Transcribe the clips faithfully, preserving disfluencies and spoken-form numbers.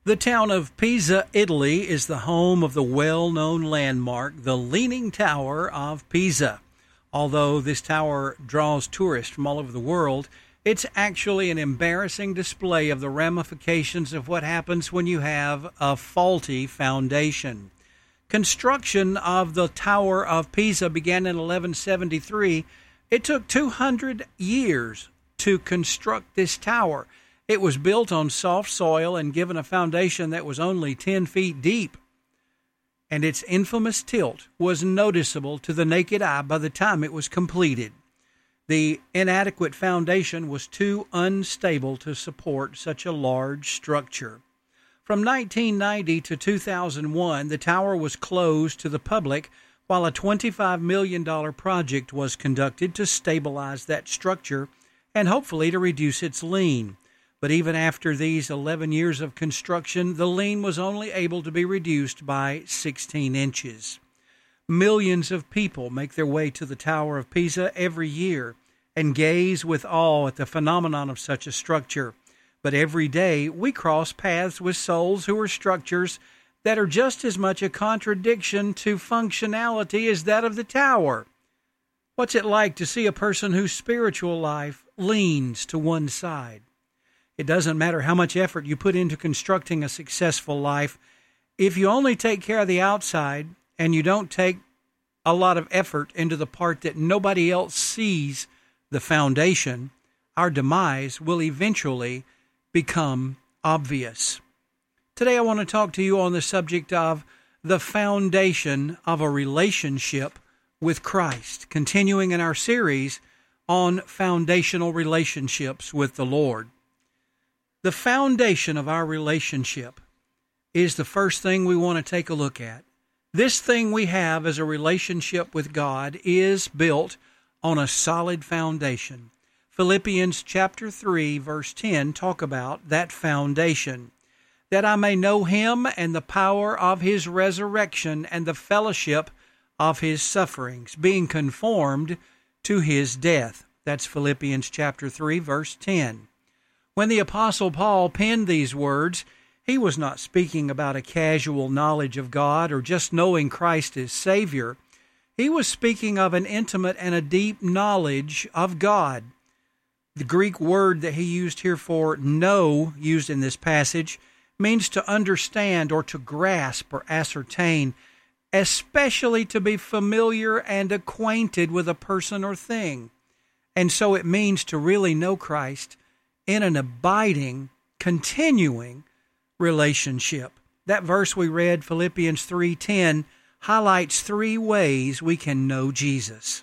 The town of Pisa, Italy, is the home of the well-known landmark, the Leaning Tower of Pisa. Although this tower draws tourists from all over the world, it's actually an embarrassing display of the ramifications of what happens when you have a faulty foundation. Construction of the Tower of Pisa began in eleven seventy-three. It took two hundred years to construct this tower. It was built on soft soil and given a foundation that was only ten feet deep. And its infamous tilt was noticeable to the naked eye by the time it was completed. The inadequate foundation was too unstable to support such a large structure. From nineteen ninety to two thousand one, the tower was closed to the public while a twenty-five million dollars project was conducted to stabilize that structure and hopefully to reduce its lean. But even after these eleven years of construction, the lean was only able to be reduced by sixteen inches. Millions of people make their way to the Tower of Pisa every year and gaze with awe at the phenomenon of such a structure. But every day we cross paths with souls who are structures that are just as much a contradiction to functionality as that of the tower. What's it like to see a person whose spiritual life leans to one side? It doesn't matter how much effort you put into constructing a successful life. If you only take care of the outside and you don't take a lot of effort into the part that nobody else sees, the foundation, our demise will eventually become obvious. Today I want to talk to you on the subject of the foundation of a relationship with Christ, continuing in our series on foundational relationships with the Lord. The foundation of our relationship is the first thing we want to take a look at. This thing we have as a relationship with God is built on a solid foundation. Philippians chapter three, verse ten talk about that foundation. That I may know him and the power of his resurrection and the fellowship of his sufferings, being conformed to his death. That's Philippians chapter three, verse ten. When the Apostle Paul penned these words, he was not speaking about a casual knowledge of God or just knowing Christ as Savior. He was speaking of an intimate and a deep knowledge of God. The Greek word that he used here for know, used in this passage, means to understand or to grasp or ascertain, especially to be familiar and acquainted with a person or thing. And so it means to really know Christ in an abiding, continuing relationship. That verse we read, Philippians three ten, highlights three ways we can know Jesus.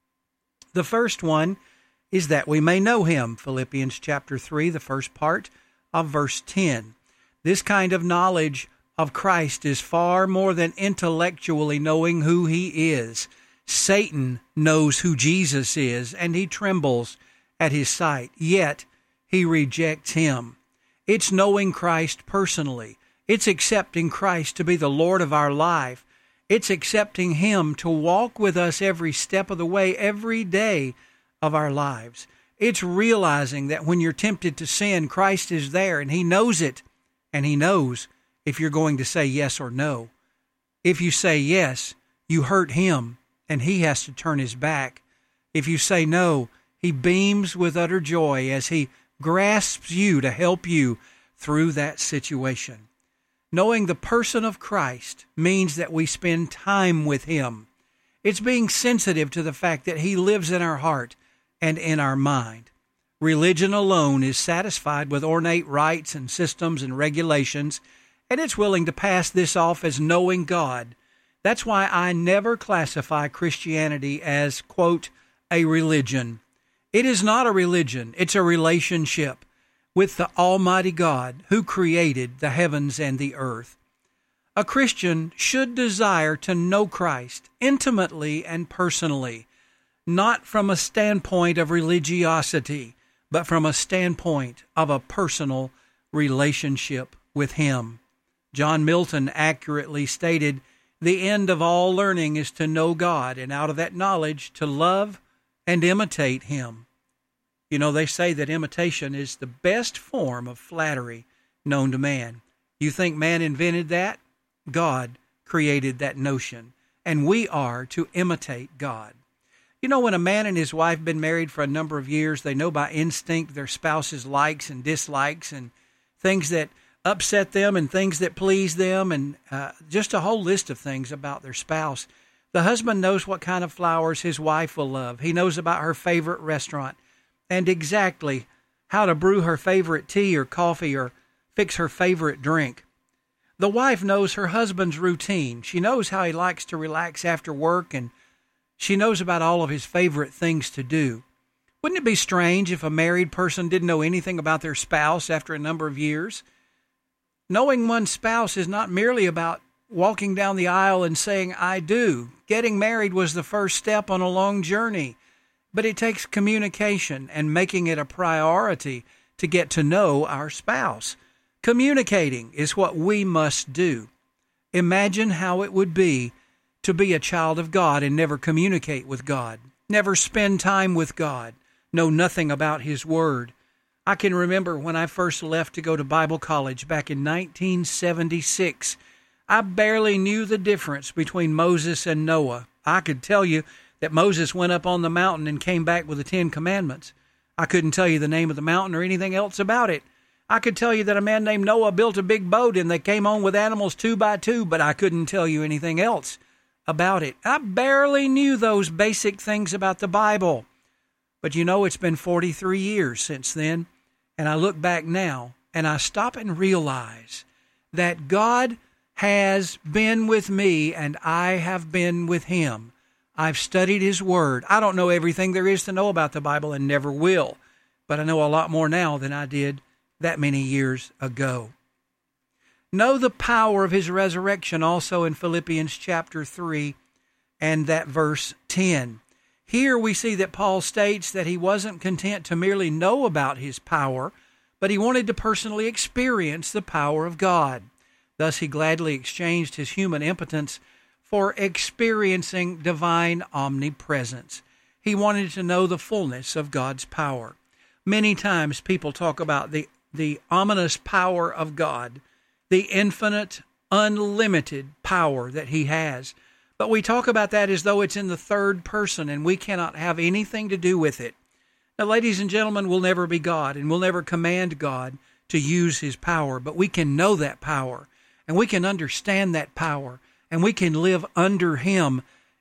The first one is that we may know him. Philippians chapter three, the first part of verse ten. This kind of knowledge of Christ is far more than intellectually knowing who he is. Satan knows who Jesus is, and he trembles at his sight. Yet, he rejects him. It's knowing Christ personally. It's accepting Christ to be the Lord of our life. It's accepting him to walk with us every step of the way, every day of our lives. It's realizing that when you're tempted to sin, Christ is there, and he knows it, and he knows if you're going to say yes or no. If you say yes, you hurt him, and he has to turn his back. If you say no, he beams with utter joy as he grasps you to help you through that situation. Knowing the person of Christ means that we spend time with him. It's being sensitive to the fact that he lives in our heart and in our mind. Religion alone is satisfied with ornate rites and systems and regulations, and it's willing to pass this off as knowing God. That's why I never classify Christianity as, quote, a religion. It is not a religion. It's a relationship with the Almighty God who created the heavens and the earth. A Christian should desire to know Christ intimately and personally, not from a standpoint of religiosity, but from a standpoint of a personal relationship with him. John Milton accurately stated, "The end of all learning is to know God, and out of that knowledge to love and imitate him." You know, they say that imitation is the best form of flattery known to man. You think man invented that? God created that notion, and we are to imitate God. You know, when a man and his wife have been married for a number of years, they know by instinct their spouse's likes and dislikes and things that upset them and things that please them, and uh, just a whole list of things about their spouse. The husband knows what kind of flowers his wife will love. He knows about her favorite restaurant and exactly how to brew her favorite tea or coffee or fix her favorite drink. The wife knows her husband's routine. She knows how he likes to relax after work, and she knows about all of his favorite things to do. Wouldn't it be strange if a married person didn't know anything about their spouse after a number of years? Knowing one's spouse is not merely about walking down the aisle and saying, I do. Getting married was the first step on a long journey, but it takes communication and making it a priority to get to know our spouse. Communicating is what we must do. Imagine how it would be to be a child of God and never communicate with God, never spend time with God, know nothing about His Word. I can remember when I first left to go to Bible college back in nineteen seventy-six. I barely knew the difference between Moses and Noah. I could tell you that Moses went up on the mountain and came back with the Ten Commandments. I couldn't tell you the name of the mountain or anything else about it. I could tell you that a man named Noah built a big boat and they came on with animals two by two, but I couldn't tell you anything else about it. I barely knew those basic things about the Bible. But you know, it's been forty-three years since then, and I look back now and I stop and realize that God has been with me and I have been with Him. I've studied His Word. I don't know everything there is to know about the Bible and never will, but I know a lot more now than I did that many years ago. Know the power of His resurrection also in Philippians chapter three and that verse ten. Here we see that Paul states that he wasn't content to merely know about His power, but he wanted to personally experience the power of God. Thus he gladly exchanged his human impotence for experiencing divine omnipresence. He wanted to know the fullness of God's power. Many times people talk about the, the ominous power of God, the infinite, unlimited power that He has. But we talk about that as though it's in the third person and we cannot have anything to do with it. Now, ladies and gentlemen, we'll never be God and we'll never command God to use His power, but we can know that power and we can understand that power and we can live under Him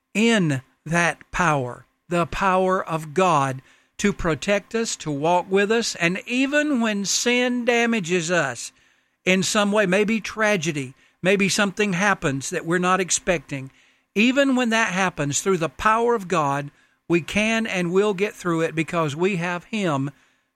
in that power, the power of God to protect us, to walk with us, and even when sin damages us in some way, maybe tragedy, maybe something happens that we're not expecting, even when that happens, through the power of God, we can and will get through it because we have Him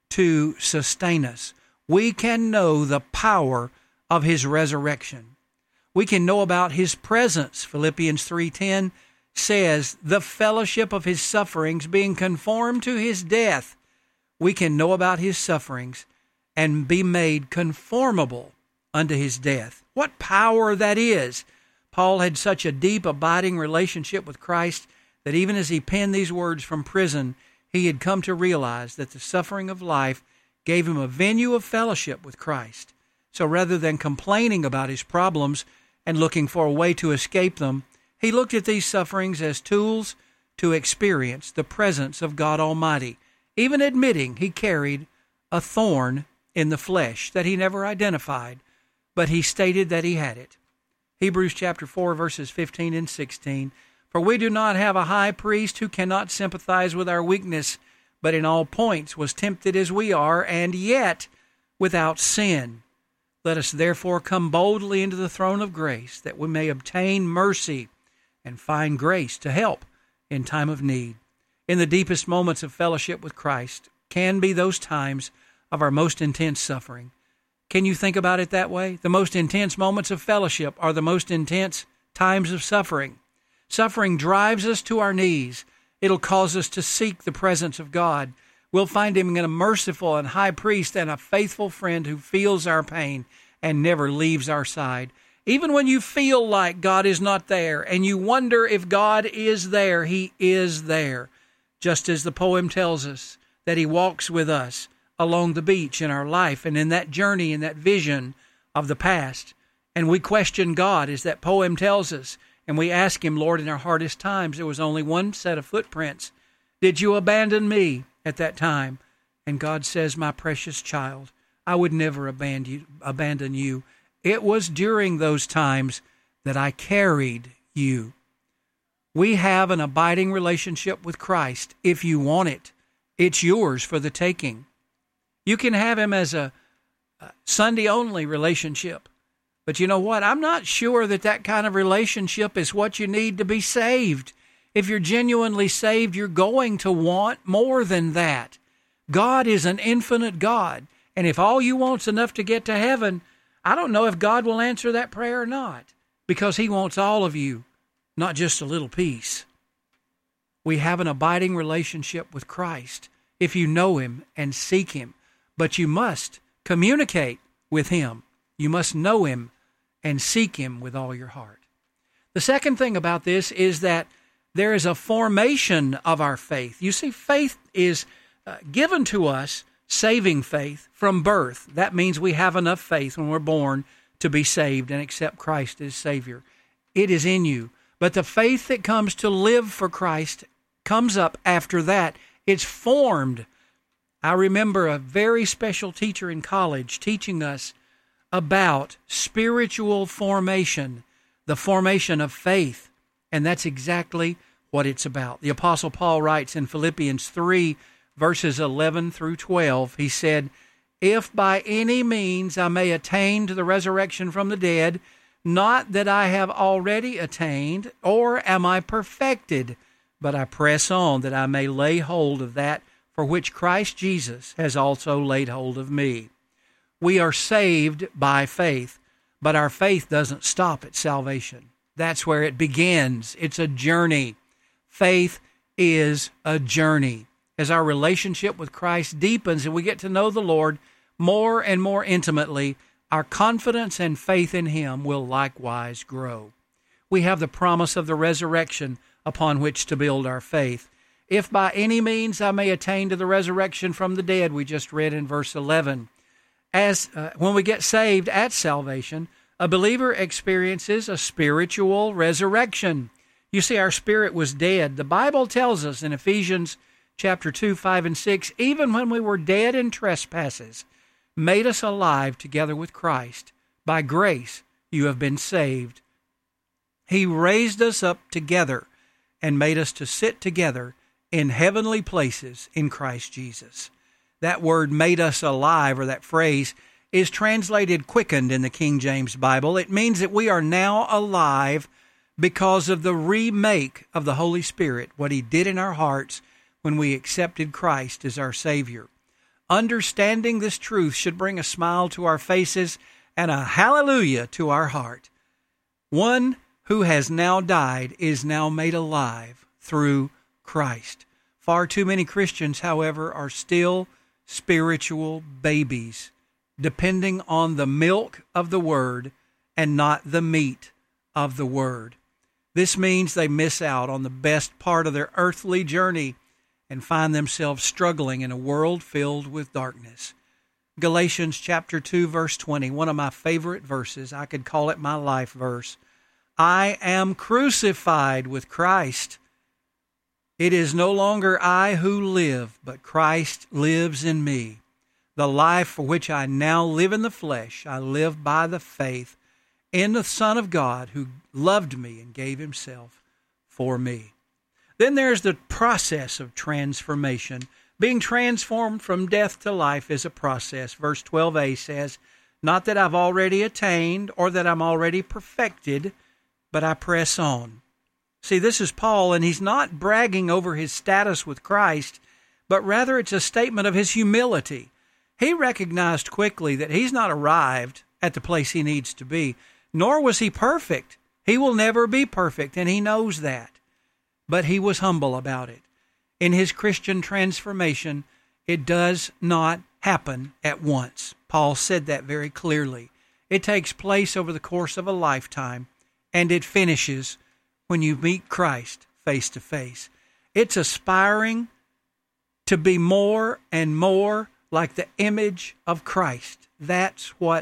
to sustain us. We can know the power of His resurrection. We can know about His presence. Philippians three ten says, the fellowship of His sufferings, being conformed to His death. We can know about His sufferings and be made conformable unto His death. What power that is! Paul had such a deep, abiding relationship with Christ that even as he penned these words from prison, he had come to realize that the suffering of life gave him a venue of fellowship with Christ. So rather than complaining about his problems and looking for a way to escape them, he looked at these sufferings as tools to experience the presence of God Almighty, even admitting he carried a thorn in the flesh that he never identified, but he stated that he had it. Hebrews chapter four, verses fifteen and sixteen, for we do not have a high priest who cannot sympathize with our weakness, but in all points was tempted as we are, and yet without sin. Let us therefore come boldly into the throne of grace, that we may obtain mercy and find grace to help in time of need. In the deepest moments of fellowship with Christ can be those times of our most intense suffering. Can you think about it that way? The most intense moments of fellowship are the most intense times of suffering. Suffering drives us to our knees. It'll cause us to seek the presence of God. We'll find Him in a merciful and high priest and a faithful friend who feels our pain and never leaves our side. Even when you feel like God is not there and you wonder if God is there, He is there. Just as the poem tells us that He walks with us along the beach in our life and in that journey, in that vision of the past. and we question God, as that poem tells us, and we ask Him, Lord, in our hardest times, there was only one set of footprints. Did you abandon me at that time? And God says, my precious child, I would never abandon you. Abandon you. It was during those times that I carried you. We have an abiding relationship with Christ. If you want it, it's yours for the taking. You can have Him as a Sunday-only relationship. But you know what? I'm not sure that that kind of relationship is what you need to be saved. If you're genuinely saved, you're going to want more than that. God is an infinite God. And if all you want's enough to get to heaven, I don't know if God will answer that prayer or not, because He wants all of you, not just a little piece. We have an abiding relationship with Christ if you know Him and seek Him. But you must communicate with Him. You must know Him and seek Him with all your heart. The second thing about this is that there is a formation of our faith. You see, faith is uh, given to us, saving faith, from birth. That means we have enough faith when we're born to be saved and accept Christ as Savior. It is in you. But the faith that comes to live for Christ comes up after that. It's formed. I remember a very special teacher in college teaching us about spiritual formation, the formation of faith, and that's exactly what it's about. The Apostle Paul writes in Philippians three, verses eleven through twelve, he said, if by any means I may attain to the resurrection from the dead, not that I have already attained, or am I perfected, but I press on that I may lay hold of that for which Christ Jesus has also laid hold of me. We are saved by faith, but our faith doesn't stop at salvation. That's where it begins. It's a journey. Faith is a journey. As our relationship with Christ deepens and we get to know the Lord more and more intimately, our confidence and faith in Him will likewise grow. We have the promise of the resurrection upon which to build our faith. If by any means I may attain to the resurrection from the dead, we just read in verse eleven. As uh, when we get saved at salvation, a believer experiences a spiritual resurrection. You see, our spirit was dead. The Bible tells us in Ephesians chapter two, five, and six, even when we were dead in trespasses, made us alive together with Christ. By grace you have been saved. He raised us up together and made us to sit together in heavenly places in Christ Jesus. That word made us alive, or that phrase, is translated quickened in the King James Bible. It means that we are now alive because of the remake of the Holy Spirit, what He did in our hearts when we accepted Christ as our Savior. Understanding this truth should bring a smile to our faces and a hallelujah to our heart. One who has now died is now made alive through Christ. Far too many Christians, however, are still spiritual babies, depending on the milk of the Word and not the meat of the Word. This means they miss out on the best part of their earthly journey and find themselves struggling in a world filled with darkness. Galatians chapter two, verse twenty, one of my favorite verses. I could call it my life verse. I am crucified with Christ. It is no longer I who live, but Christ lives in me. The life for which I now live in the flesh, I live by the faith in the Son of God who loved me and gave Himself for me. Then there's the process of transformation. Being transformed from death to life is a process. Verse twelve a says, not that I've already attained or that I'm already perfected, but I press on. See, this is Paul, and he's not bragging over his status with Christ, but rather it's a statement of his humility. He recognized quickly that he's not arrived at the place he needs to be, nor was he perfect. He will never be perfect, and he knows that. But he was humble about it. In his Christian transformation, it does not happen at once. Paul said that very clearly. It takes place over the course of a lifetime, and it finishes when you meet Christ face to face. It's aspiring to be more and more like the image of Christ. That's what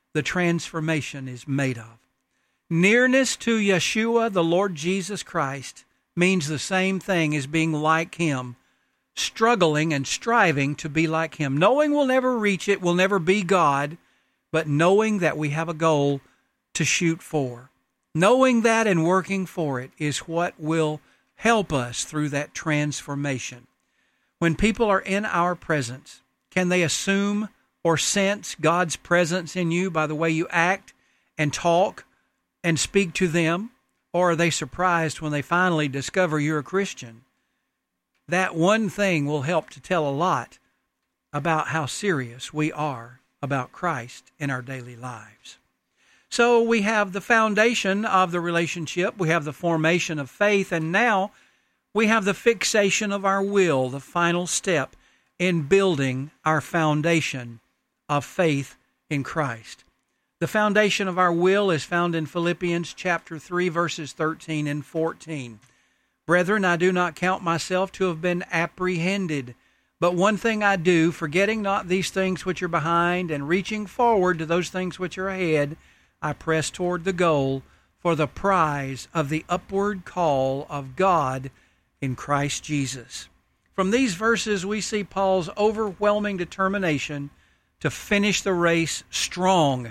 the transformation is made of. Nearness to Yeshua, the Lord Jesus Christ, means the same thing as being like Him, struggling and striving to be like Him. Knowing we'll never reach it, we'll never be God, but knowing that we have a goal to shoot for. Knowing that and working for it is what will help us through that transformation. When people are in our presence, can they assume or sense God's presence in you by the way you act and talk and speak to them? Or are they surprised when they finally discover you're a Christian? That one thing will help to tell a lot about how serious we are about Christ in our daily lives. So we have the foundation of the relationship, we have the formation of faith, and now we have the fixation of our will, the final step in building our foundation of faith in Christ. The foundation of our will is found in Philippians chapter three, verses thirteen and fourteen. Brethren, I do not count myself to have been apprehended, but one thing I do, forgetting not these things which are behind, and reaching forward to those things which are ahead, I press toward the goal for the prize of the upward call of God in Christ Jesus. From these verses, we see Paul's overwhelming determination to finish the race strong.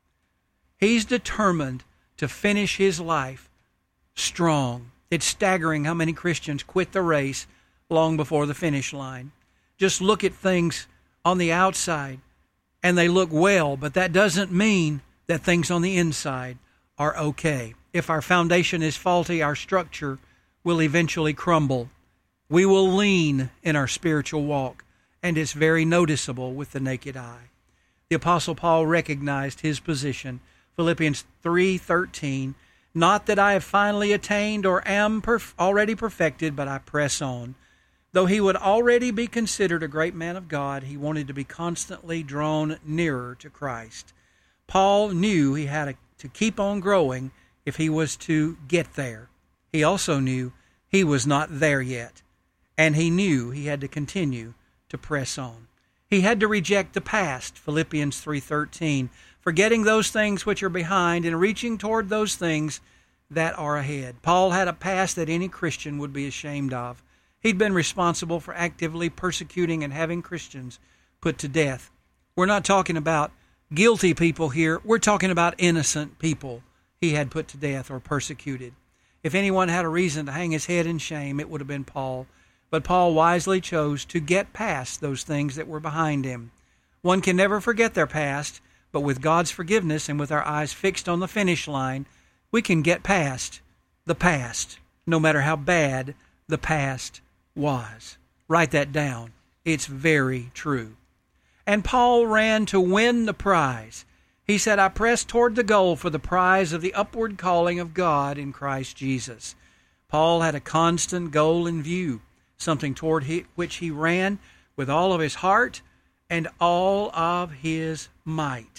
He's determined to finish his life strong. It's staggering how many Christians quit the race long before the finish line. Just look at things on the outside, and they look well, but that doesn't mean that things on the inside are okay. If our foundation is faulty, our structure will eventually crumble. We will lean in our spiritual walk, and it's very noticeable with the naked eye. The Apostle Paul recognized his position. Philippians three thirteen, not that I have finally attained or am perf- already perfected, but I press on. Though he would already be considered a great man of God, he wanted to be constantly drawn nearer to Christ. Paul knew he had to keep on growing if he was to get there. He also knew he was not there yet, and he knew he had to continue to press on. He had to reject the past, Philippians three thirteen, forgetting those things which are behind and reaching toward those things that are ahead. Paul had a past that any Christian would be ashamed of. He'd been responsible for actively persecuting and having Christians put to death. We're not talking about guilty people here. We're talking about innocent people he had put to death or persecuted. If anyone had a reason to hang his head in shame, it would have been Paul. But Paul wisely chose to get past those things that were behind him. One can never forget their past, but with God's forgiveness and with our eyes fixed on the finish line, we can get past the past, no matter how bad the past was. Write that down. It's very true. And Paul ran to win the prize. He said, I press toward the goal for the prize of the upward calling of God in Christ Jesus. Paul had a constant goal in view, something toward he, which he ran with all of his heart and all of his might.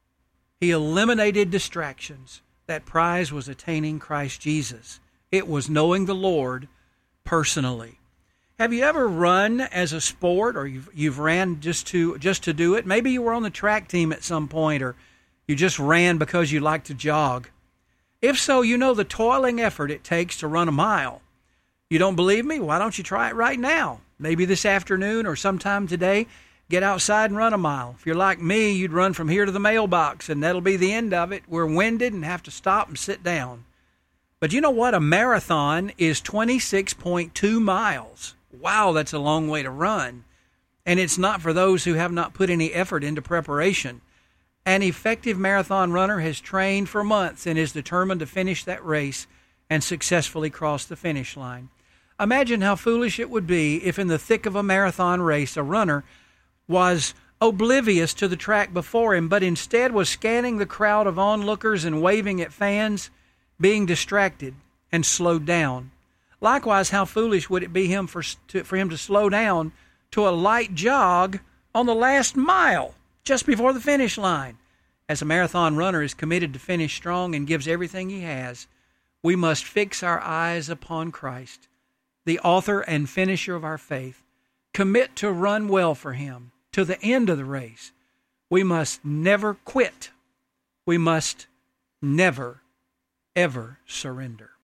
He eliminated distractions. That prize was attaining Christ Jesus. It was knowing the Lord personally. Have you ever run as a sport, or you've, you've ran just to just to do it? Maybe you were on the track team at some point, or you just ran because you like to jog. If so, you know the toiling effort it takes to run a mile. You don't believe me? Why don't you try it right now? Maybe this afternoon or sometime today, get outside and run a mile. If you're like me, you'd run from here to the mailbox, and that'll be the end of it. We're winded and have to stop and sit down. But you know what? A marathon is twenty-six point two miles. Wow, that's a long way to run. And it's not for those who have not put any effort into preparation. An effective marathon runner has trained for months and is determined to finish that race and successfully cross the finish line. Imagine how foolish it would be if in the thick of a marathon race a runner was oblivious to the track before him, but instead was scanning the crowd of onlookers and waving at fans, being distracted and slowed down. Likewise, how foolish would it be him for, to, for him to slow down to a light jog on the last mile, just before the finish line. As a marathon runner is committed to finish strong and gives everything he has, we must fix our eyes upon Christ, the author and finisher of our faith. Commit to run well for him to the end of the race. We must never quit we must never, ever surrender.